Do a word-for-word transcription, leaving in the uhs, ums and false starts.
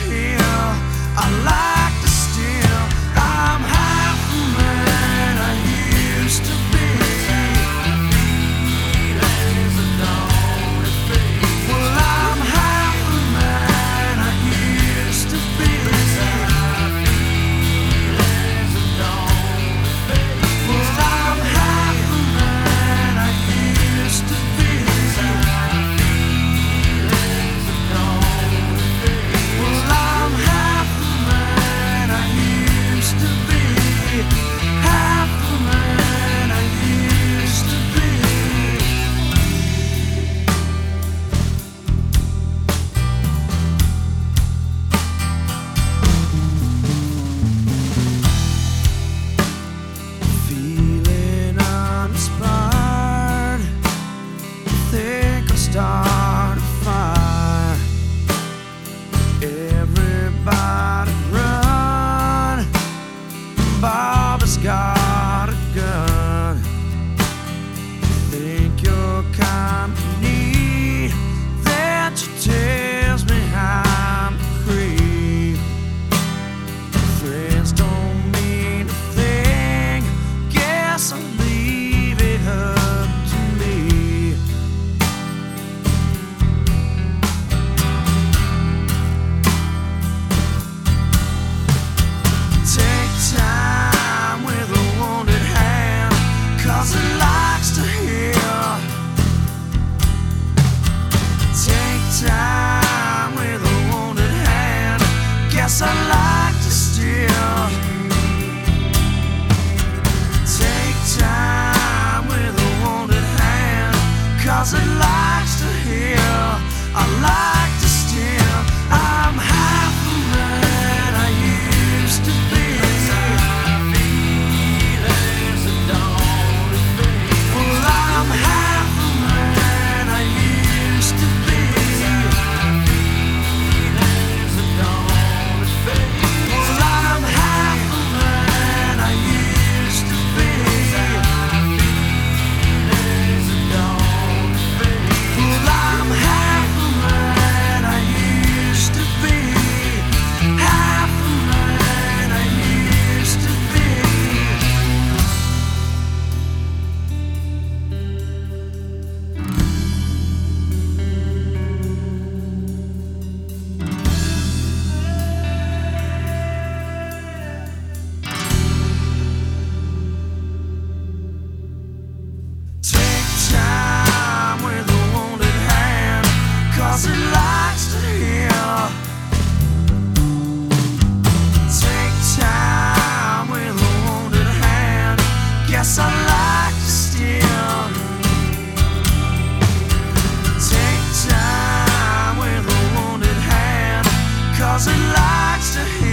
heal, I like to steal. I'm half the man I used to be. Well, I'm half the man I used to be. Well, I'm half the man I used to be. Well, I'm half the man I used to be. Half the man I used to be. Feeling uninspired, think I'll start a fire. Everybody run, Bobby's got a gun. Think you're company, that you tells me I'm a creep. Friends don't mean a thing, guess I'll leave it up to me. Take time with a wounded hand, 'cause it likes to heal. Take time with a wounded hand, guess I like to steal. Take time with a wounded hand, 'cause it likes to heal. I like to steal. I'm half the man I used to be. Well, I'm half the man I used to be. Well, I'm half the man I used to be. Well, I'm half the man I used to be. Half the man I used to be. Take time with a wounded hand, 'cause it likes to heal. Take time with a wounded hand, guess I like to steal. Take time with a wounded hand, 'cause it likes to heal.